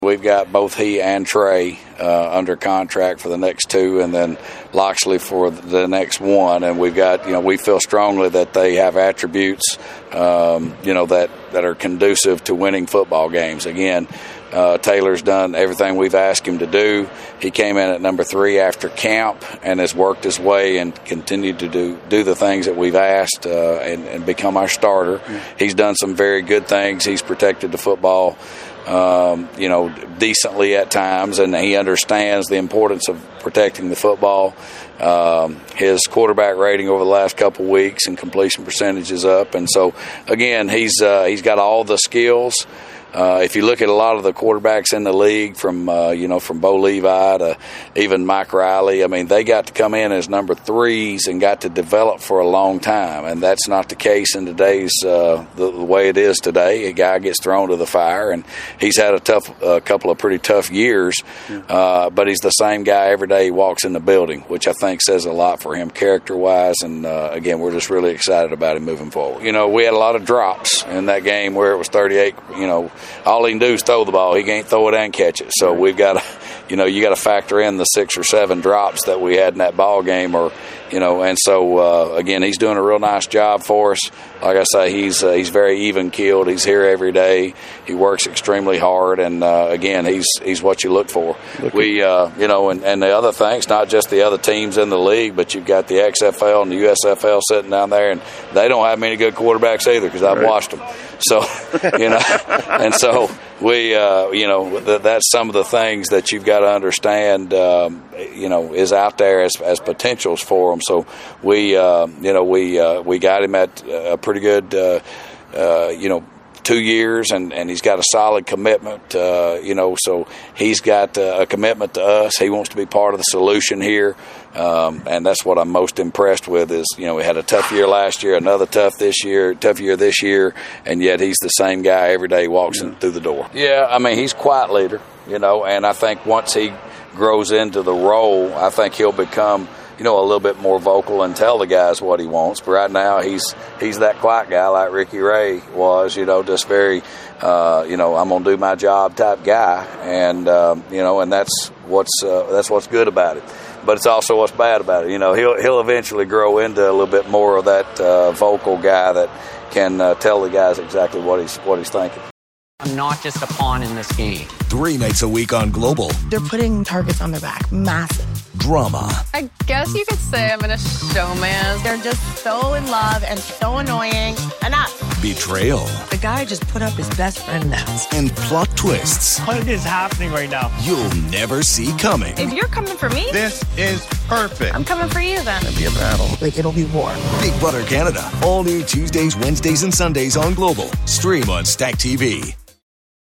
We've got both he and Trey under contract for the next 2, and then Loxley for the next 1. And we've got, we feel strongly that they have attributes, that are conducive to winning football games. Again, Taylor's done everything we've asked him to do. He came in at number 3 after camp and has worked his way and continued to do the things that we've asked and become our starter. Mm-hmm. He's done some very good things. He's protected the football decently at times, and he understands the importance of protecting the football. His quarterback rating over the last couple weeks and completion percentage is up, and so again, he's got all the skills. If you look at a lot of the quarterbacks in the league, from Bo Levi to even Mike Riley, they got to come in as number 3s and got to develop for a long time, and that's not the case in today's the way it is today. A guy gets thrown to the fire, and he's had a couple of pretty tough years, but he's the same guy every day he walks in the building, which I think says a lot for him character-wise, and again, we're just really excited about him moving forward. We had a lot of drops in that game where it was 38, all he can do is throw the ball. He can't throw it and catch it. So we've got to, you got to factor in the 6 or 7 drops that we had in that ball game, and so again, he's doing a real nice job for us. Like I say, he's very even-keeled. He's here every day. He works extremely hard, and again, he's what you look for. We, and the other things, not just the other teams in the league, but you've got the XFL and the USFL sitting down there, and they don't have many good quarterbacks either because I've watched them. So, and so we, that's some of the things that you've got to understand, is out there as potentials for them. So we got him at a pretty good, 2 years, and he's got a solid commitment, so he's got a commitment to us. He wants to be part of the solution here, and that's what I'm most impressed with is, we had a tough year last year, another tough year this year, and yet he's the same guy every day he walks in through the door. Yeah, he's a quiet leader, and I think once he grows into the role, I think he'll become a little bit more vocal and tell the guys what he wants. But right now, he's that quiet guy like Ricky Ray was, just very, I'm going to do my job type guy. And, and that's what's good about it. But it's also what's bad about it. He'll eventually grow into a little bit more of that vocal guy that can tell the guys exactly what he's thinking. I'm not just a pawn in this game. 3 nights a week on Global. They're putting targets on their back. Massive. Drama. I guess you could say I'm in a showman. They're just so in love and so annoying. Enough. Betrayal. The guy just put up his best friend now. And plot twists. What is happening right now? You'll never see coming. If you're coming for me, this is perfect. I'm coming for you then. It'll be a battle. It'll be war. Big Brother Canada. All new Tuesdays, Wednesdays, and Sundays on Global. Stream on Stack TV.